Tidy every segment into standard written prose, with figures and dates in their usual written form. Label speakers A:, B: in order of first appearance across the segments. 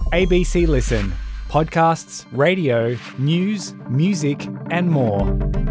A: ABC Listen. Podcasts, radio, news, music, and more.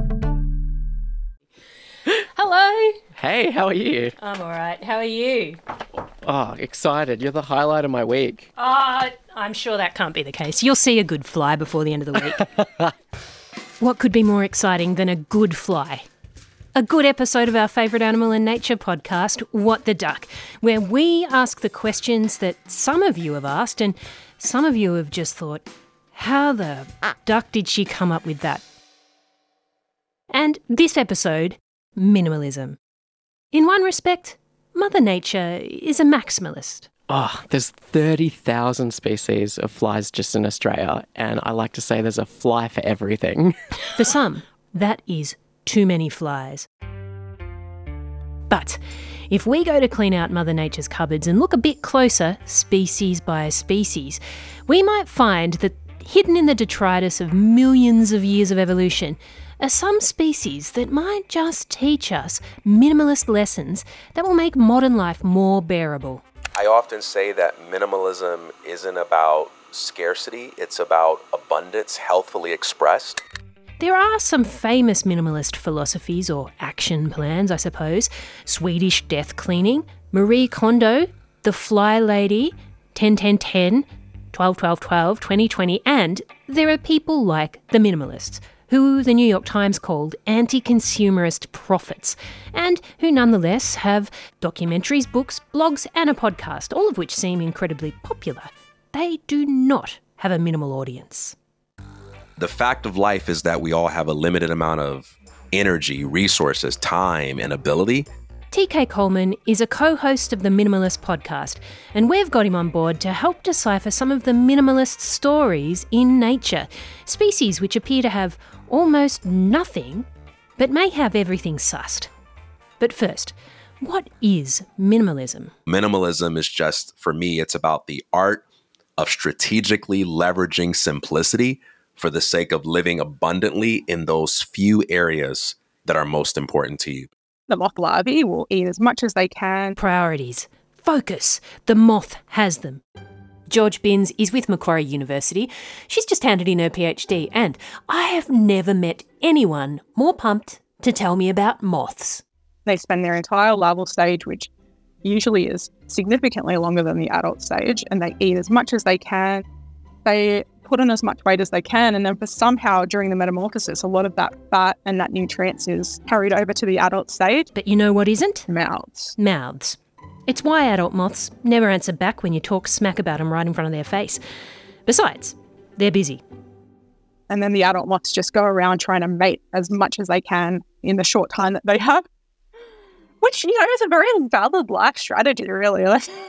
B: Hello.
C: Hey, how are you?
B: I'm all right. How are you?
C: Oh, excited. You're the highlight of my week.
B: I'm sure that can't be the case. You'll see a good fly before the end of the week. What could be more exciting than a good fly? A good episode of our favourite animal and nature podcast, What the Duck, where we ask the questions that some of you have asked and some of you have just thought, how the duck did she come up with that? And this episode, minimalism. In one respect, Mother Nature is a maximalist.
C: Oh, there's 30,000 species of flies just in Australia, and I like to say there's a fly for everything.
B: For some, that is too many flies. But if we go to clean out Mother Nature's cupboards and look a bit closer, species by species, we might find that hidden in the detritus of millions of years of evolution are some species that might just teach us minimalist lessons that will make modern life more bearable.
D: I often say that minimalism isn't about scarcity, it's about abundance healthfully expressed.
B: There are some famous minimalist philosophies or action plans, I suppose. Swedish death cleaning, Marie Kondo, the Fly Lady, 10-10-10, 12-12-12, 20-20, and there are people like the minimalists, who the New York Times called anti-consumerist prophets, and who nonetheless have documentaries, books, blogs and a podcast, all of which seem incredibly popular. They do not have a minimal audience.
D: The fact of life is that we all have a limited amount of energy, resources, time, and ability.
B: TK Coleman is a co-host of the Minimalist podcast, and we've got him on board to help decipher some of the minimalist stories in nature, species which appear to have almost nothing, but may have everything sussed. But first, what is minimalism?
D: Minimalism is just, for me, it's about the art of strategically leveraging simplicity for the sake of living abundantly in those few areas that are most important to you.
E: The moth larvae will eat as much as they can.
B: Priorities. Focus. The moth has them. George Binns is with Macquarie University. She's just handed in her PhD, and I have never met anyone more pumped to tell me about moths.
E: They spend their entire larval stage, which usually is significantly longer than the adult stage, and they eat as much as they can. They put on as much weight as they can, and then for somehow during the metamorphosis, a lot of that fat and that nutrients is carried over to the adult stage.
B: But you know what isn't?
E: Mouths.
B: Mouths. It's why adult moths never answer back when you talk smack about them right in front of their face. Besides, they're busy.
E: And then the adult moths just go around trying to mate as much as they can in the short time that they have, which, is a very valid life strategy, really.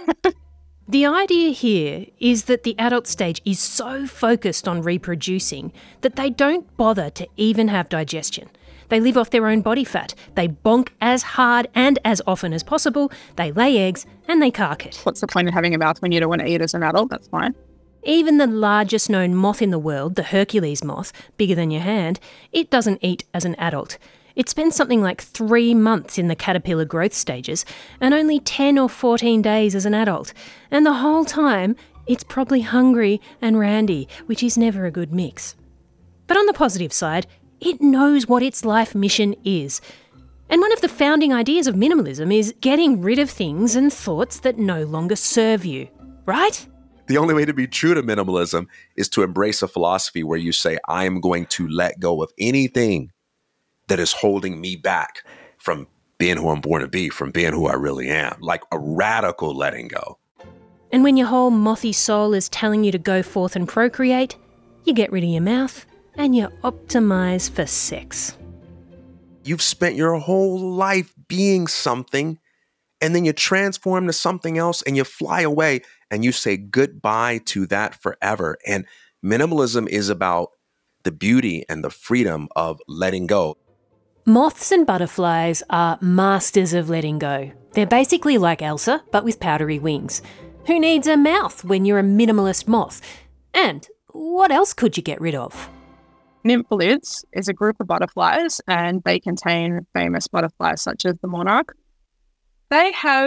B: The idea here is that the adult stage is so focused on reproducing that they don't bother to even have digestion. They live off their own body fat. They bonk as hard and as often as possible. They lay eggs and they cark it.
E: What's the point of having a mouth when you don't want to eat as an adult? That's fine.
B: Even the largest known moth in the world, the Hercules moth, bigger than your hand, it doesn't eat as an adult. It spends something like 3 months in the caterpillar growth stages and only 10 or 14 days as an adult. And the whole time, it's probably hungry and randy, which is never a good mix. But on the positive side, it knows what its life mission is. And one of the founding ideas of minimalism is getting rid of things and thoughts that no longer serve you, right?
D: The only way to be true to minimalism is to embrace a philosophy where you say, I am going to let go of anything that is holding me back from being who I'm born to be, from being who I really am, like a radical letting go.
B: And when your whole mothy soul is telling you to go forth and procreate, you get rid of your mouth and you optimize for sex.
D: You've spent your whole life being something, and then you transform to something else and you fly away and you say goodbye to that forever. And minimalism is about the beauty and the freedom of letting go.
B: Moths and butterflies are masters of letting go. They're basically like Elsa, but with powdery wings. Who needs a mouth when you're a minimalist moth? And what else could you get rid of?
E: Nymphalids is a group of butterflies, and they contain famous butterflies such as the monarch. They have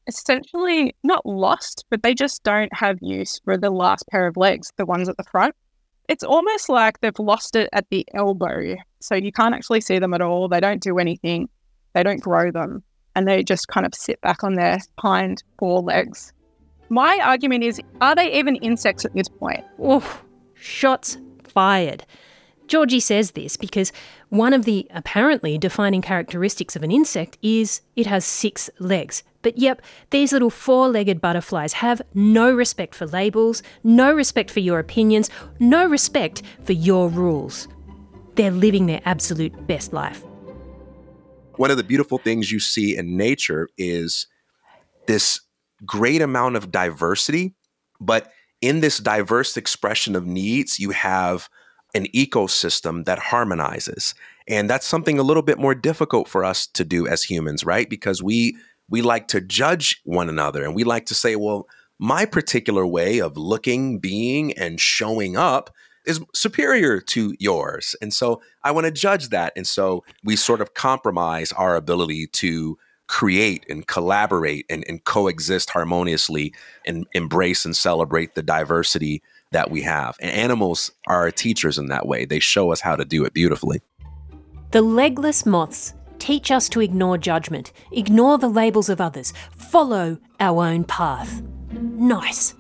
E: essentially not lost, but they just don't have use for the last pair of legs, the ones at the front. It's almost like they've lost it at the elbow. So you can't actually see them at all. They don't do anything. They don't grow them. And they just kind of sit back on their hind four legs. My argument is, are they even insects at this point?
B: Oof, shots fired. Georgie says this because one of the apparently defining characteristics of an insect is it has 6 legs. But yep, these little 4-legged butterflies have no respect for labels, no respect for your opinions, no respect for your rules. They're living their absolute best life.
D: One of the beautiful things you see in nature is this great amount of diversity, but in this diverse expression of needs, you have an ecosystem that harmonizes. And that's something a little bit more difficult for us to do as humans, right? Because we like to judge one another, and we like to say, well, my particular way of looking, being, and showing up is superior to yours. And so I want to judge that. And so we sort of compromise our ability to create and collaborate and coexist harmoniously and embrace and celebrate the diversity that we have. And animals are our teachers in that way. They show us how to do it beautifully.
B: The legless moths teach us to ignore judgment, ignore the labels of others, follow our own path. Nice.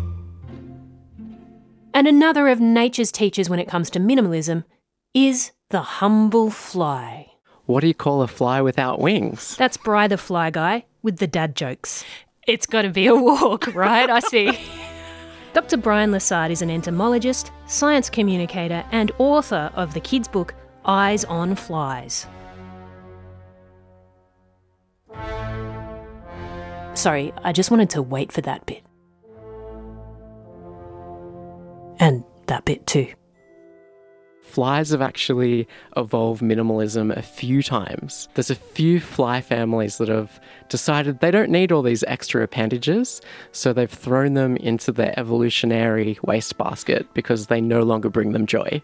B: And another of nature's teachers when it comes to minimalism is the humble fly.
C: What do you call a fly without wings?
B: That's Bri the fly guy with the dad jokes. It's got to be a walk, right? I see. Dr. Brian Lessard is an entomologist, science communicator, and author of the kids' book Eyes on Flies. Sorry, I just wanted to wait for that bit. And that bit too.
C: Flies have actually evolved minimalism a few times. There's a few fly families that have decided they don't need all these extra appendages, so they've thrown them into their evolutionary wastebasket because they no longer bring them joy.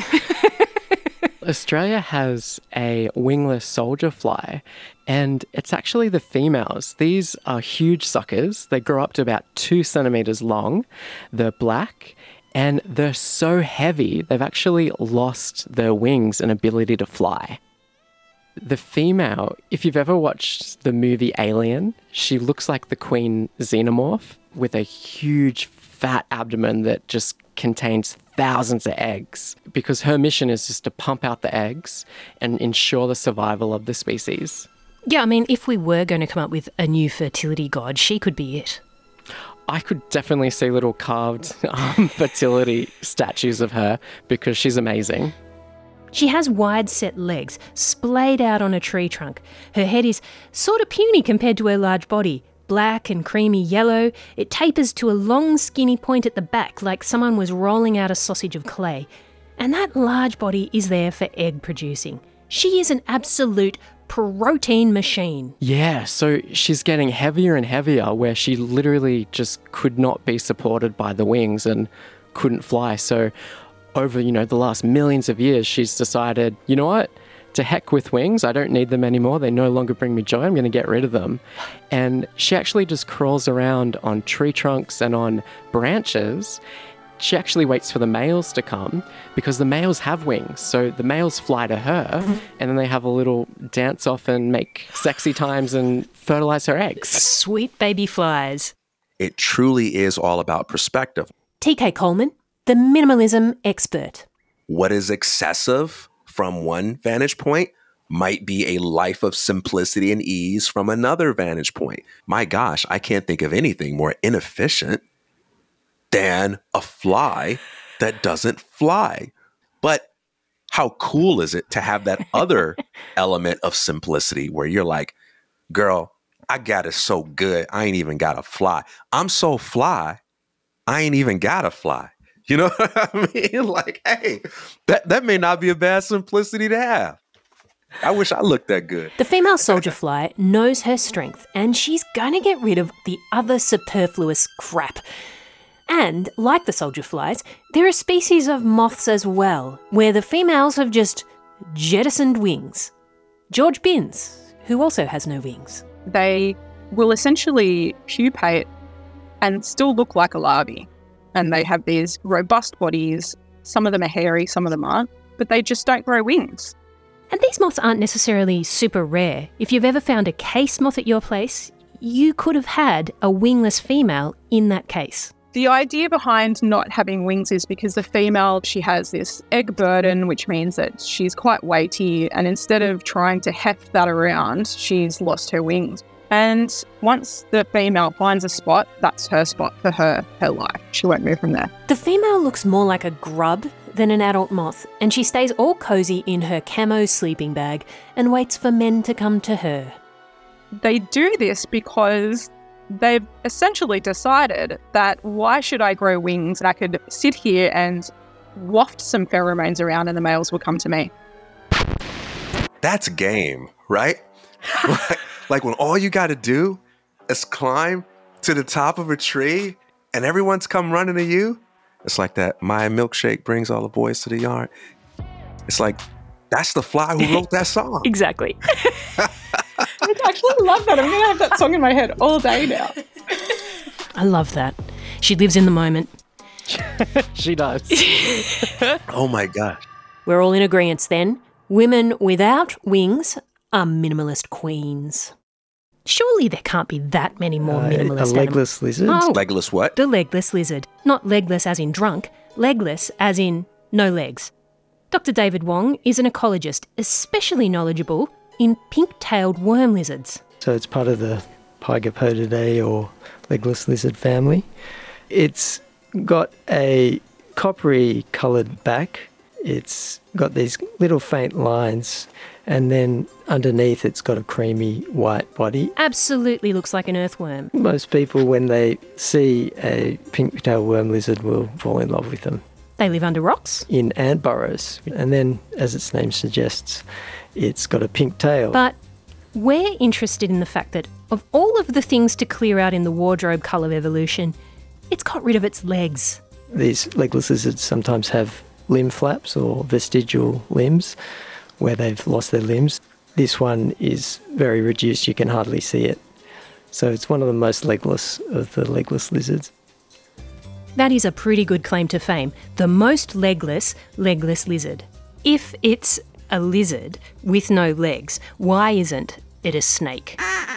C: Australia has a wingless soldier fly, and it's actually the females. These are huge suckers. They grow up to about 2 centimetres long. They're black. And they're so heavy, they've actually lost their wings and ability to fly. The female, if you've ever watched the movie Alien, she looks like the queen xenomorph with a huge fat abdomen that just contains thousands of eggs, because her mission is just to pump out the eggs and ensure the survival of the species.
B: Yeah, I mean, if we were going to come up with a new fertility god, she could be it.
C: I could definitely see little carved fertility statues of her because she's amazing.
B: She has wide-set legs, splayed out on a tree trunk. Her head is sort of puny compared to her large body. Black and creamy yellow, it tapers to a long skinny point at the back like someone was rolling out a sausage of clay. And that large body is there for egg producing. She is an absolute protein machine.
C: Yeah, so she's getting heavier and heavier where she literally just could not be supported by the wings and couldn't fly. So over, the last millions of years, she's decided, you know what? To heck with wings. I don't need them anymore. They no longer bring me joy. I'm going to get rid of them. And she actually just crawls around on tree trunks and on branches. She actually waits for the males to come because the males have wings. So the males fly to her and then they have a little dance off and make sexy times and fertilize her eggs.
B: Sweet baby flies.
D: It truly is all about perspective.
B: TK Coleman, the minimalism expert.
D: What is excessive from one vantage point might be a life of simplicity and ease from another vantage point. My gosh, I can't think of anything more inefficient than a fly that doesn't fly. But how cool is it to have that other element of simplicity where you're like, girl, I got it so good, I ain't even got to fly. I'm so fly, I ain't even got to fly. You know what I mean? Like, hey, that may not be a bad simplicity to have. I wish I looked that good.
B: The female soldier fly knows her strength and she's going to get rid of the other superfluous crap. And, like the soldier flies, there are species of moths as well, where the females have just jettisoned wings. George Binns, who also has no wings.
E: They will essentially pupate and still look like a larvae. And they have these robust bodies. Some of them are hairy, some of them aren't, but they just don't grow wings.
B: And these moths aren't necessarily super rare. If you've ever found a case moth at your place, you could have had a wingless female in that case.
E: The idea behind not having wings is because the female, she has this egg burden, which means that she's quite weighty, and instead of trying to heft that around, she's lost her wings. And once the female finds a spot, that's her spot for her life. She won't move from there.
B: The female looks more like a grub than an adult moth, and she stays all cosy in her camo sleeping bag and waits for men to come to her.
E: They do this because they've essentially decided that why should I grow wings and I could sit here and waft some pheromones around and the males will come to me.
D: That's game, right? Like when all you got to do is climb to the top of a tree and everyone's come running to you. It's like that My Milkshake brings all the boys to the yard. It's like, that's the fly who wrote that song.
B: Exactly.
E: I actually love that. I'm going to have that song in my head all day now.
B: I love that. She lives in the moment.
C: She does.
D: Oh my gosh.
B: We're all in agreement then. Women without wings are minimalist queens. Surely there can't be that many more minimalist
F: A legless lizard?
B: Oh,
D: Legless what?
B: the legless lizard. Not legless as in drunk, legless as in no legs. Dr. David Wong is an ecologist, especially knowledgeable in pink-tailed worm lizards.
F: So it's part of the Pygopodidae or legless lizard family. It's got a coppery coloured back. It's got these little faint lines, and then underneath it's got a creamy white body.
B: Absolutely looks like an earthworm.
F: Most people, when they see a pink-tailed worm lizard, will fall in love with them.
B: They live under rocks.
F: In ant burrows. And then, as its name suggests, it's got a pink tail.
B: But we're interested in the fact that of all of the things to clear out in the wardrobe cull of evolution, it's got rid of its legs.
F: These legless lizards sometimes have limb flaps or vestigial limbs where they've lost their limbs. This one is very reduced, you can hardly see it. So it's one of the most legless of the legless lizards.
B: That is a pretty good claim to fame. The most legless lizard. If it's a lizard with no legs, why isn't it a snake?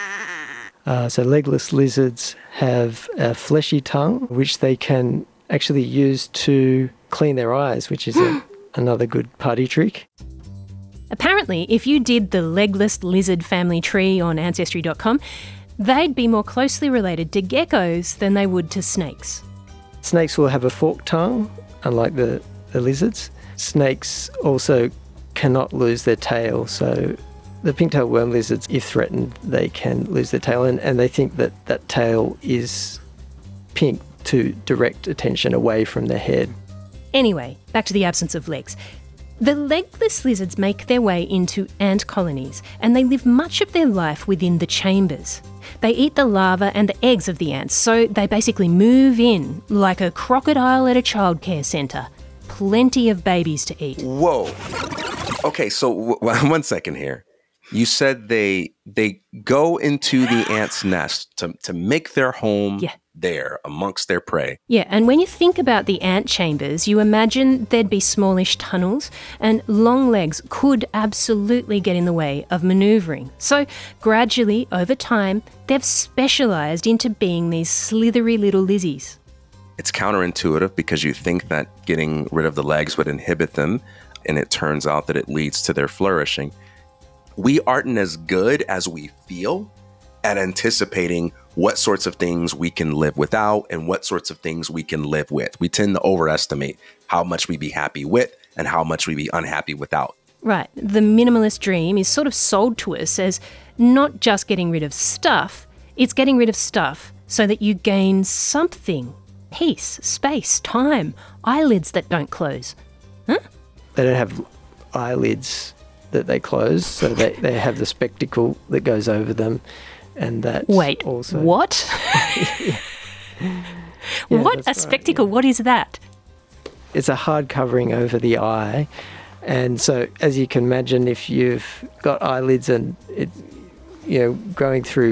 F: So legless lizards have a fleshy tongue, which they can actually use to clean their eyes, which is another good party trick.
B: Apparently, if you did the legless lizard family tree on Ancestry.com, they'd be more closely related to geckos than they would to snakes.
F: Snakes will have a forked tongue, unlike the lizards. Snakes also cannot lose their tail, so the pink-tailed worm lizards, if threatened, they can lose their tail, and they think that that tail is pink to direct attention away from their head.
B: Anyway, back to the absence of legs. The legless lizards make their way into ant colonies, and they live much of their life within the chambers. They eat the larvae and the eggs of the ants, so they basically move in like a crocodile at a childcare centre. Plenty of babies to eat.
D: Whoa. Okay, so one second here. You said they go into the ant's nest to make their home there amongst their prey.
B: Yeah, and when you think about the ant chambers, you imagine there'd be smallish tunnels, and long legs could absolutely get in the way of manoeuvring. So gradually, over time, they've specialised into being these slithery little lizzies.
D: It's counterintuitive because you think that getting rid of the legs would inhibit them, and it turns out that it leads to their flourishing. We aren't as good as we feel at anticipating what sorts of things we can live without and what sorts of things we can live with. We tend to overestimate how much we be happy with and how much we be unhappy without.
B: Right. The minimalist dream is sort of sold to us as not just getting rid of stuff, it's getting rid of stuff so that you gain something. Peace, space, time, eyelids that don't close. Huh?
F: They don't have eyelids that they close, so they have the spectacle that goes over them, and that also...
B: what? What? A spectacle? Right, yeah. What is that?
F: It's a hard covering over the eye, and so as you can imagine, if you've got eyelids and it, growing through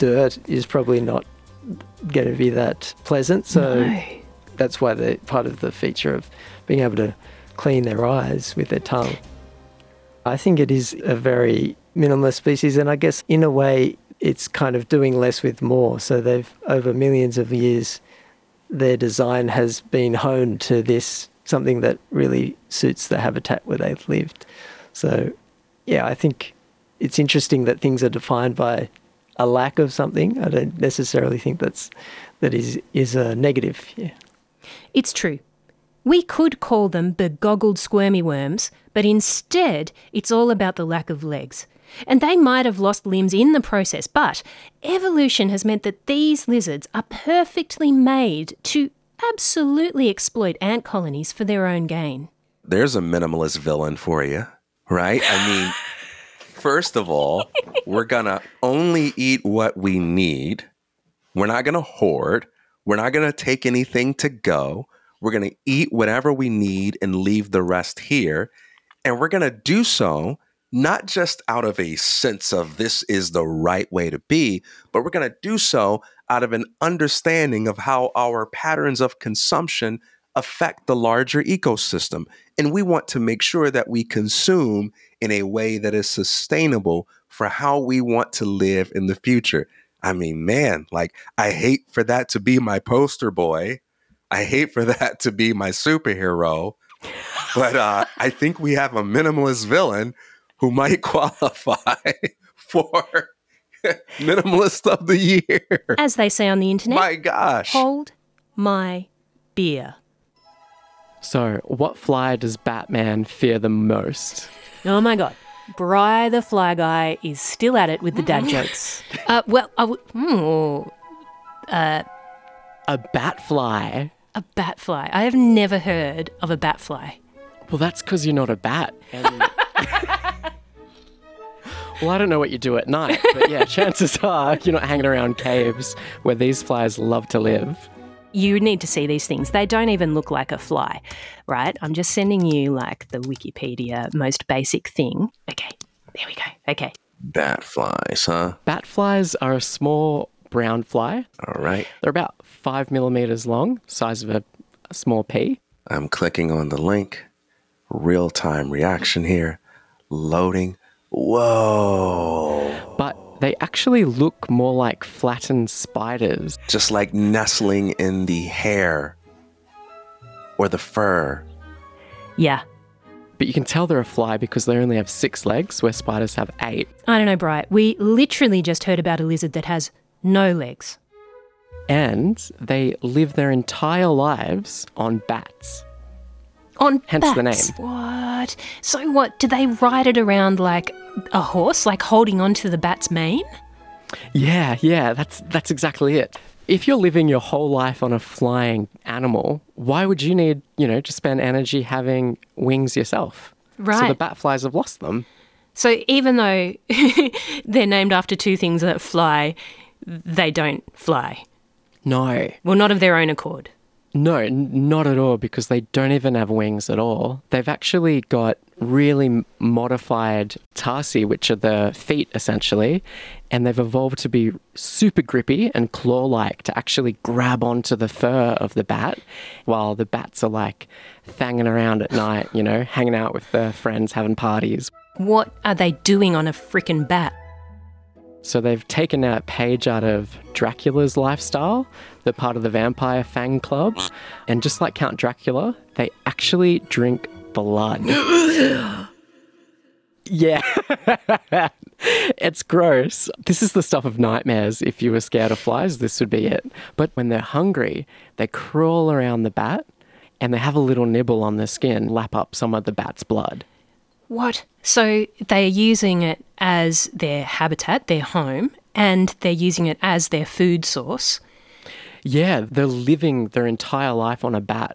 F: dirt is probably not going to be that pleasant. So
B: No.
F: that's why they're part of the feature of being able to clean their eyes with their tongue. I think it is a very minimalist species, and I guess in a way it's kind of doing less with more. So they've, over millions of years, their design has been honed to this, something that really suits the habitat where they've lived. So yeah, I think it's interesting that things are defined by a lack of something. I don't necessarily think that is a negative. Yeah.
B: It's true. We could call them begoggled squirmy worms, but instead it's all about the lack of legs. And they might have lost limbs in the process, but evolution has meant that these lizards are perfectly made to absolutely exploit ant colonies for their own gain.
D: There's a minimalist villain for you, right? I mean, first of all, we're going to only eat what we need. We're not going to hoard. We're not going to take anything to go. We're going to eat whatever we need and leave the rest here. And we're going to do so not just out of a sense of this is the right way to be, but we're going to do so out of an understanding of how our patterns of consumption affect the larger ecosystem. And we want to make sure that we consume in a way that is sustainable for how we want to live in the future. I mean, man, like, I hate for that to be my poster boy. I hate for that to be my superhero. But I think we have a minimalist villain who might qualify for Minimalist of the Year.
B: As they say on the internet,
D: My gosh.
B: hold my beer.
C: So, what fly does Batman fear the most?
B: Oh my God. Bri the Fly Guy is still at it with the dad jokes.
C: A bat fly.
B: A bat fly. I have never heard of a bat fly.
C: Well, that's because you're not a bat. And well, I don't know what you do at night, but yeah, chances are you're not hanging around caves where these flies love to live.
B: You need to see these things. They don't even look like a fly, right? I'm just sending you like the Wikipedia most basic thing. Okay, there we go. Okay.
D: Bat flies, huh?
C: Bat flies are a small brown fly.
D: All right.
C: They're about 5 millimeters long, size of a small pea.
D: I'm clicking on the link. Real-time reaction here. Loading. Whoa.
C: But they actually look more like flattened spiders.
D: Just like nestling in the hair or the fur.
B: Yeah.
C: But you can tell they're a fly because they only have 6 legs, where spiders have 8.
B: I don't know, Bright. We literally just heard about a lizard that has no legs.
C: And they live their entire lives on bats.
B: On
C: Hence
B: bats.
C: the name.
B: What? So what? Do they ride it around like a horse, like holding onto the bat's mane?
C: Yeah, that's exactly it. If you're living your whole life on a flying animal, why would you need, to spend energy having wings yourself?
B: Right.
C: So the bat flies have lost them.
B: So even though they're named after two things that fly, they don't fly.
C: No.
B: Well, not of their own accord.
C: No, not at all, because they don't even have wings at all. They've actually got really modified tarsi, which are the feet, essentially, and they've evolved to be super grippy and claw-like to actually grab onto the fur of the bat, while the bats are, like, fanging around at night, hanging out with their friends, having parties.
B: What are they doing on a frickin' bat?
C: So they've taken a page out of Dracula's lifestyle, the part of the vampire fang club, and just like Count Dracula, they actually drink blood. Yeah. It's gross. This is the stuff of nightmares. If you were scared of flies, this would be it. But when they're hungry, they crawl around the bat and they have a little nibble on their skin, lap up some of the bat's blood.
B: What? So they're using it as their habitat, their home, and they're using it as their food source.
C: Yeah, they're living their entire life on a bat.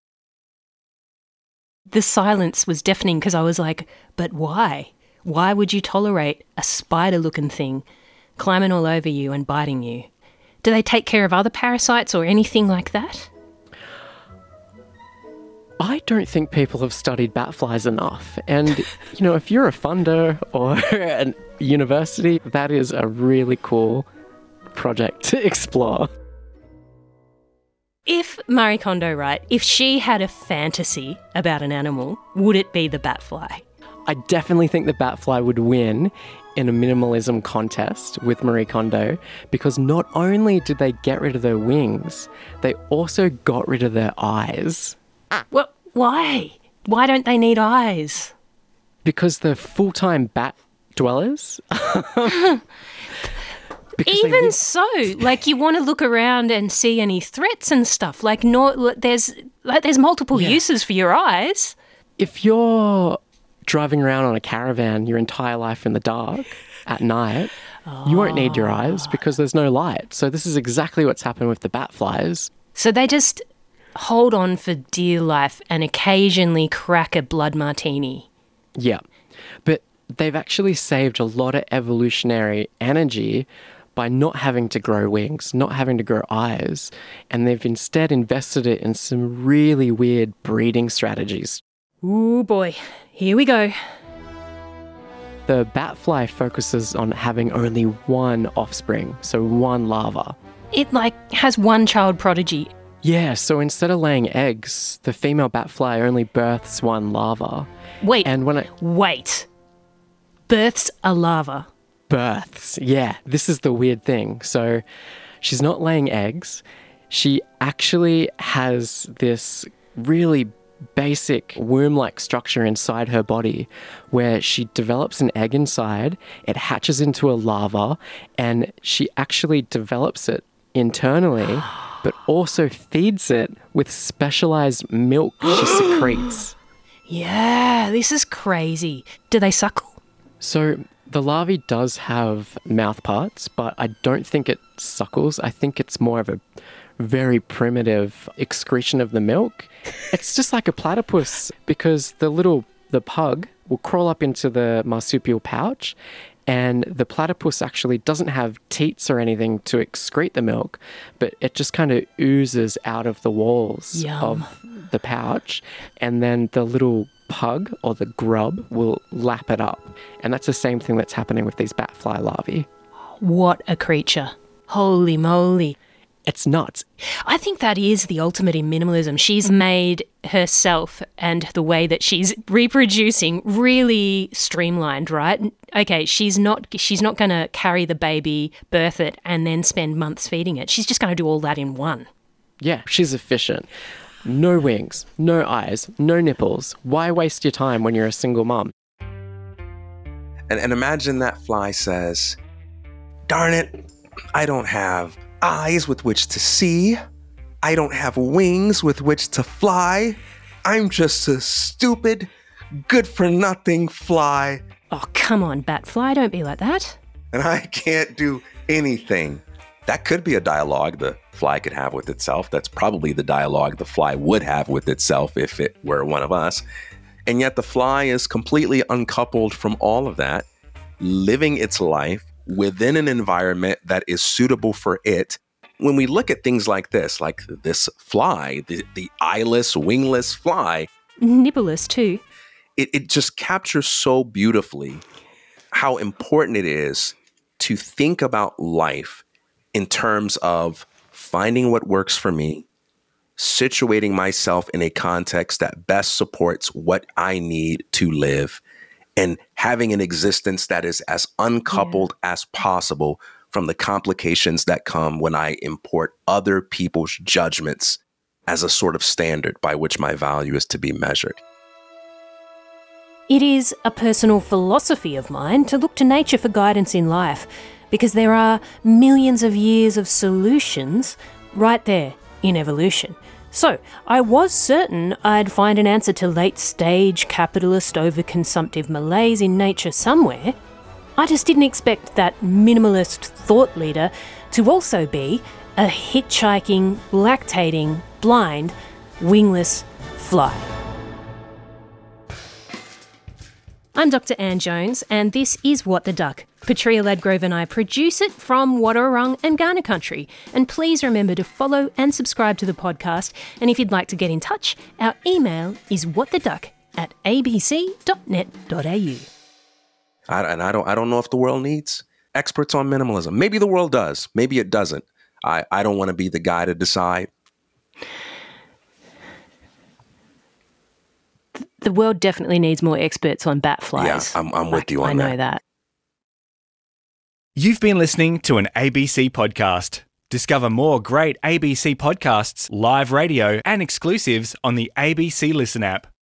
B: The silence was deafening because I was like, but why? Why would you tolerate a spider-looking thing climbing all over you and biting you? Do they take care of other parasites or anything like that?
C: I don't think people have studied bat flies enough. And, if you're a funder or a university, that is a really cool project to explore.
B: If Marie Kondo, right, if she had a fantasy about an animal, would it be the batfly?
C: I definitely think the batfly would win in a minimalism contest with Marie Kondo, because not only did they get rid of their wings, they also got rid of their eyes.
B: Well, why? Why don't they need eyes?
C: Because they're full-time bat dwellers.
B: Even so, like, you want to look around and see any threats and stuff. Like, no, there's multiple uses for your eyes.
C: If you're driving around on a caravan your entire life in the dark at night, you won't need your eyes because there's no light. So this is exactly what's happened with the batflies.
B: So they just hold on for dear life and occasionally crack a blood martini.
C: Yeah, but they've actually saved a lot of evolutionary energy by not having to grow wings, not having to grow eyes, and they've instead invested it in some really weird breeding strategies.
B: Ooh boy, here we go.
C: The batfly focuses on having only one offspring, so one larva.
B: It, like, has one child prodigy.
C: Yeah, so instead of laying eggs, the female batfly only births one larva.
B: Wait,
C: And when
B: wait. Births a larva.
C: Births, yeah, this is the weird thing. So she's not laying eggs. She actually has this really basic womb-like structure inside her body where she develops an egg inside, it hatches into a larva, and she actually develops it internally, but also feeds it with specialized milk she secretes.
B: Yeah, this is crazy. Do they suckle?
C: So the larvae does have mouth parts, but I don't think it suckles. I think it's more of a very primitive excretion of the milk. It's just like a platypus, because the pug will crawl up into the marsupial pouch, and the platypus actually doesn't have teats or anything to excrete the milk, but it just kind of oozes out of the walls of the pouch, and then the little pug or the grub will lap it up. And that's the same thing that's happening with these batfly larvae.
B: What a creature. Holy moly.
C: It's nuts.
B: I think that is the ultimate in minimalism. She's made herself and the way that she's reproducing really streamlined, right? Okay, she's not going to carry the baby, birth it, and then spend months feeding it. She's just going to do all that in one.
C: Yeah, she's efficient. No wings, no eyes, no nipples. Why waste your time when you're a single mom?
D: And imagine that fly says, darn it, I don't have eyes with which to see. I don't have wings with which to fly. I'm just a stupid, good-for-nothing fly.
B: Oh, come on, Batfly, don't be like that.
D: And I can't do anything. That could be a dialogue the fly could have with itself. That's probably the dialogue the fly would have with itself if it were one of us. And yet the fly is completely uncoupled from all of that, living its life within an environment that is suitable for it. When we look at things like this fly, the eyeless, wingless fly.
B: Nibbleless too.
D: It just captures so beautifully how important it is to think about life in terms of finding what works for me, situating myself in a context that best supports what I need to live, and having an existence that is as uncoupled as possible from the complications that come when I import other people's judgments as a sort of standard by which my value is to be measured.
B: It is a personal philosophy of mine to look to nature for guidance in life, because there are millions of years of solutions right there in evolution. So, I was certain I'd find an answer to late-stage capitalist overconsumptive malaise in nature somewhere. I just didn't expect that minimalist thought leader to also be a hitchhiking, lactating, blind, wingless fly. I'm Dr. Anne Jones, and this is What the Duck. Petrea Ladgrove and I produce it from Wadawurrung and Kaurna country. And please remember to follow and subscribe to the podcast. And if you'd like to get in touch, our email is whattheduck@abc.net.au.
D: I don't know if the world needs experts on minimalism. Maybe the world does. Maybe it doesn't. I don't want to be the guy to decide.
B: The world definitely needs more experts on bat flies.
D: Yeah, I'm with you on
B: I
D: that.
B: know that.
A: You've been listening to an ABC podcast. Discover more great ABC podcasts, live radio, and exclusives on the ABC Listen app.